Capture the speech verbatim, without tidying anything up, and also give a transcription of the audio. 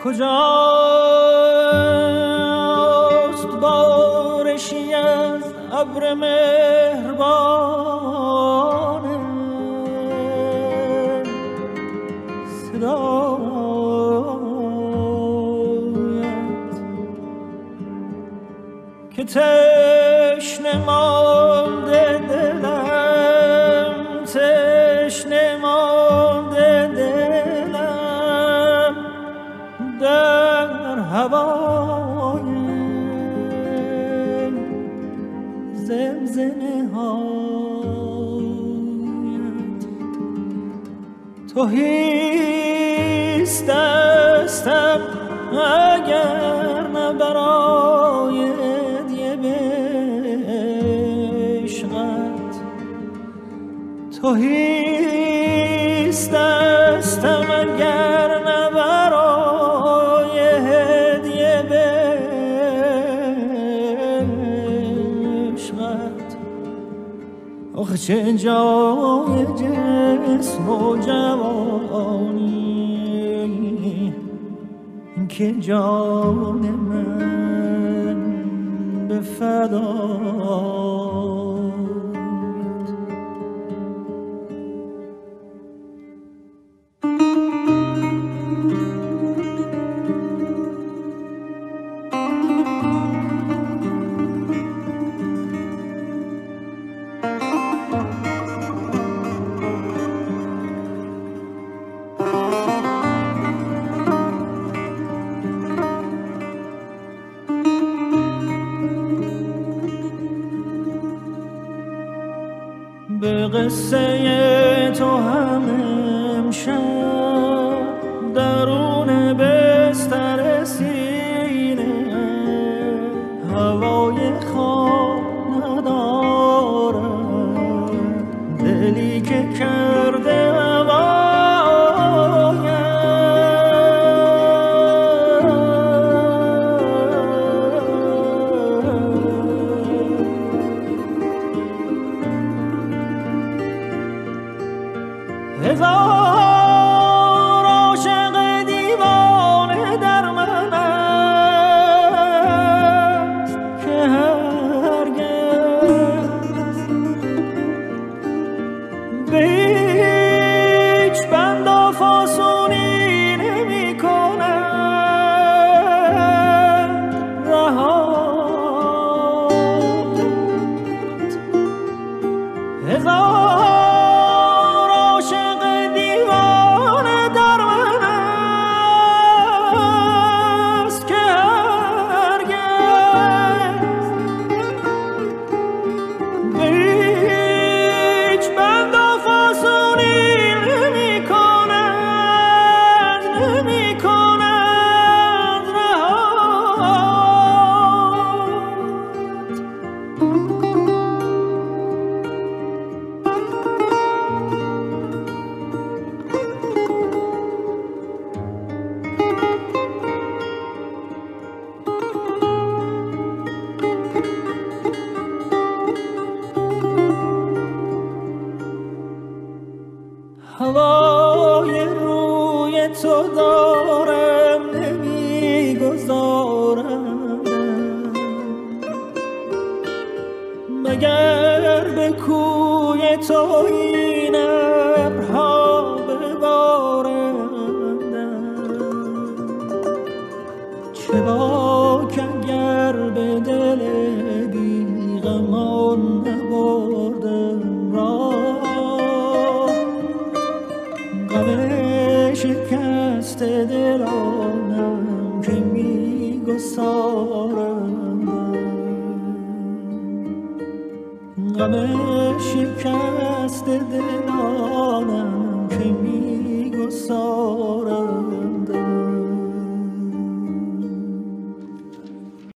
کجاست بارشی از ابر مهربان صدایت که تشنه مانده دلم، تشنه مانده دلم در هوای زمزمه هایت. تهیست دستم اگر نه برای هدیه به عشقت، تهیست دستم اگر نه برای هدیه به عشقت. آخه چه جای جسم و جوانی که جان من به فدایت. به قصه تو هم امشب درون بستر سینه هوای خواب ندارم، دلی که کرده هزار عاشق دیوانه در من است که هرگز به هیچ بند و فاسونی نمی کند رهایت. هزار هوای روی تو دارم نمی گذارم، مگر به کوی تو این ابرها ببارندم. چه باک اگر به دل بیغمان نبردم راه، غم شکست دلانم که می گسارندم، غم شکست دلانم که می گسارندم.